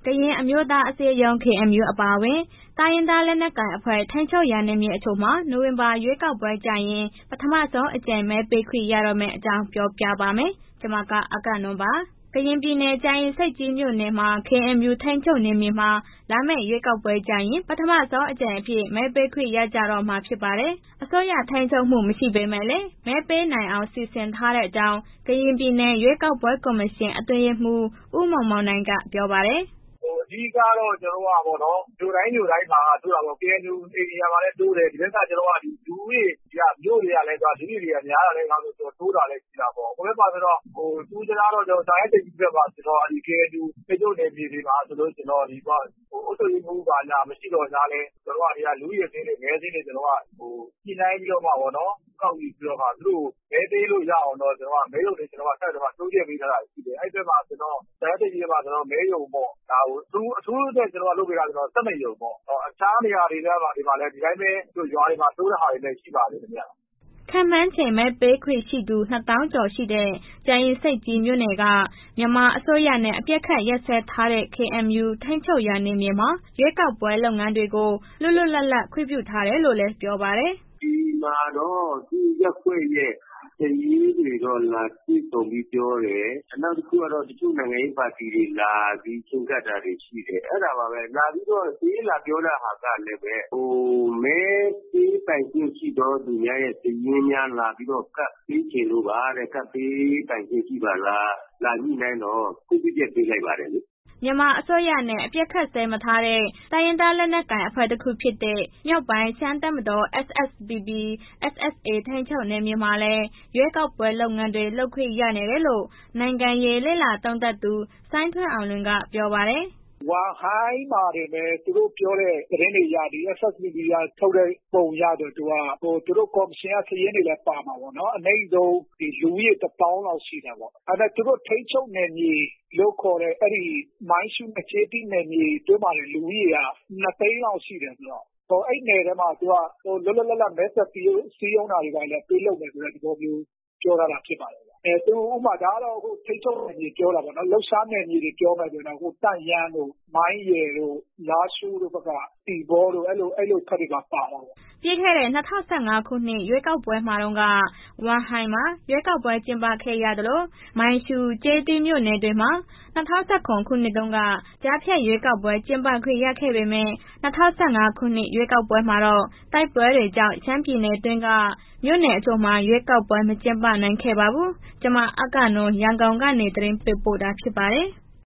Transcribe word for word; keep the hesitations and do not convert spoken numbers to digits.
ကရင်အမျိုးသားအစည်းအရုံး K N U အပါအဝင်တိုင်းရင်းသားလက်နက်ကိုင်အဖွဲ့ထိန်းချုပ်ရာနယ်မြေအချို့မှာနိုဝင်ဘာရွေးကောက်ပွဲကျရင်ပထမဆုံးအကြိမ်မဲပေးခွင့်ရတော့မယ့်အကြောင်းပြောပြပါမယ်။ကျွန်မကအကနွန်ပါ။ကရင်ပြည်နယ်ကြာရင်ဆိပ်ကြီးမြို့နယ်မှာ K N U ထိန်းချုပ်နယ်မြေမှာလာမယ့်ရွေးကောက်ပွဲကျရင်ပထမဆုံးအကြိမ်အဖြစ်မဲပေးခွင့်ရကြတော့မှာဖြစ်ပါတယ်။အစိုးရထိန်းချုပ်မှုမရှိပေမဲ့လည်းမဲပေးနိုင်အောင်စီစဉ်ထားတဲ့အကြောင်းကရင်ပြည်နယ်ရွေးကောက်ပွဲကော်မရှင်အတွင်းရေးမှူးဦးမောင်မောင်နိုင်ကပြောပါတယ်။အဓိကတော့ကျွန်တော်တို့ကပေါ့နော်မြို့တိုင်းမြို့တိုင်းမှာတို့တာပေါ့ K N U ဧရိယာမှာလည်းတိုးတယ်ဒီဘက်ကကျွန်တော်ကဒီလူဦးရေကမြို့တွေကလည်းလူဦးရေတွေကများတာလည်းငါတို့တိုးတာလည်းရှိတာပေါ့ဟိုဘက်မှာဆိုတော့ဟိုသူကျတော့ကျွန်တော်တိုင်းတိတ်ကြီးဘက်မှာကျွန်တော်ဒီ K N U ထိန်းချုပ်နယ်မြေတွေမှာဆိုလို့ကျွန်တော်ဒီပေါ့ဟိုအုပ်ချုပ်ရေးမှူးပါညာမရှိတော့ညာလဲကျွန်တော်ကဒီကလူဦးရေသေးတွေငယ်သေးတွေကျွန်တော်ကဟိုညှိနှိုင်းပြီးတော့မှပေါ့နော်ကောက်ပြီးပြီးတော့မှသူတို့မဲသေးလို့ရအောင်တော့ကျွန်တော်ကမဲရုံတွေကျွန်တော်ကဆက်တော့တိုးပြပေးထားတာရှိတယ်အဲ့ဘက်မှာကျွန်တော်တိုင်းတိတ်ကြီးမှာကျွန်တော်မဲရုံပေါ့ဒါကိုသူအထူးနဲ့ကျွန်တော်လုပ်ပေးတာကျွန်တော်စက်နေရုံပေါ့အခြားနေရာတွေထဲမှာဒီမှာလည်းဒီတိုင်းပဲတို့ရွာတွေမှာတိုးတဲ့ဟာတွေလည်းရှိပါတယ်ခင်ဗျာခန့်မှန်းချိန်မဲပေးခွင့်ရှိသူနှစ်သောင်းကျော်ရှိတဲ့ကြာရင်ဆိပ်ကြီးမြို့နယ်ကမြန်မာအစိုးရနဲ့အပြစ်ခတ်ရက်စဲထားတဲ့ K N U ထိန်းချုပ်ရာနယ်မြေမှာရွေးကောက်ပွဲလုပ်ငန်းတွေကိုလွတ်လွတ်လပ်လပ်ခွင့်ပြုထားတယ်လို့လည်းပြောပါတယ်ဒီမှာတော့ဒီရက်ွက်ရဲ့တရေးတွေတော့လာကြည့်ပုံပြီးပြောတယ်နောက်တစ်ခုကတော့တချို့နိုင်ငံရေးပါတီတွေလာပြီးချင်းကပ်တာတွေရှိတယ်အဲ့ဒါပါပဲလာပြီးတော့ဒီလာပြောတာဟာကလည်းပဲဟိုမဲပေးပိုင်ခွင့်ရှိတော့သူများရဲ့တည်င်းများလာပြီးတော့ကပ်ပြီးချင်လို့ပါတဲ့ကပ်ပြီးပိုင်ခွင့်ရှိပါလားလာညှိနှိုင်းတော့ခုပြည့်ပြည့်ပေးလိုက်ပါတယ်လေမြန်မာအစိုးရနဲ့အပြစ်ခတ်ဆဲမထားတဲ့တိုင်းရင်းသားလက်နက်ကိုင်အဖွဲ့တစ်ခုဖြစ်တဲ့မြောက်ပိုင်းရှမ်းတပ်မတော် S S P P S S A ထိန်းချုပ်နယ်မြေမှာလည်းရွေးကောက်ပွဲလုပ်ငန်းတွေလုပ်ခွင့်ရနေတယ်လို့နိုင်ငံရေးလေ့လာသုံးသပ်သူစိုင်းထွန်းအောင်လွင်ကပြောပါတယ်ဝမ်ဟိုင်းမှာတယ်ပဲသူတို့ပြောတဲ့သတင်းတွေရဒီ S S P P ကထုတ်တဲ့ပုံရတော့သူကဟိုသူတို့ကော်မရှင်ကစည်ရင်းတွေလည်းပါမှာပေါ့နော်အနိုင်ဆုံးဒီလူကြီးတစ်ပေါင်းလောက်ရှိတယ်ပေါ့အဲ့ဒါသူတို့ထိန်းချုပ်နယ်မြေလို့ခေါ်တဲ့အဲ့ဒီမိုင်းရှူမချေတိနယ်မြေတွင်းမှာလူကြီးကနှစ်သိန်းလောက်ရှိတယ်ဆိုတော့ဟိုအဲ့နယ်ထဲမှာသူကဟိုလွတ်လွတ်လပ်လပ်မဲဆက်ပြီးစီးရုံးတာတွေကလည်းပြေးလုပ်မယ်ဆိုတဲ့ဒီလိုမျိုးပြောရတာဖြစ်ပါတယ်အဲသူဥမာဒါတော့ဟိုထိတ်ချုပ်နယ်မြေပြောတာပေါ့နော်လှုပ်ရှားနယ်မြေတွေပြောမယ်ဆိုတော့ဟိုတန့်ရမ်းတို့မိုင်းရယ်တို့လာရှိုးတို့ဘက်ကတီဘောတို့အဲ့လိုအဲ့လိုခက်တွေကပါတာပေါ့ပြီးခဲ့တဲ့၂၀၁၅ခုနှစ်ရွေးကောက်ပွဲမှာတော့ကဝမ်ဟိုင်းမှာရွေးကောက်ပွဲကျင်းပခဲ့ရသလိုမိုင်းရှူကျေးတီးမြို့နယ်တွေမှာ၂၀၁၇ခုနှစ်တုန်းကကြားဖြတ်ရွေးကောက်ပွဲကျင်းပခွင့်ရခဲ့ပေမဲ့၂၀၁၅ခုနှစ်ရွေးကောက်ပွဲမှာတော့တိုက်ပွဲတွေကြောင့်ရှမ်းပြည်နယ်တွင်းကမြို့နယ်အချို့မှာရွေးကောက်ပွဲမကျင်းပနိုင်ခဲ့ပါဘူး။ကျွန်မအကနွန်ရန်ကုန်ကနေသတင်းပေးပို့တာဖြစ်ပါတယ်။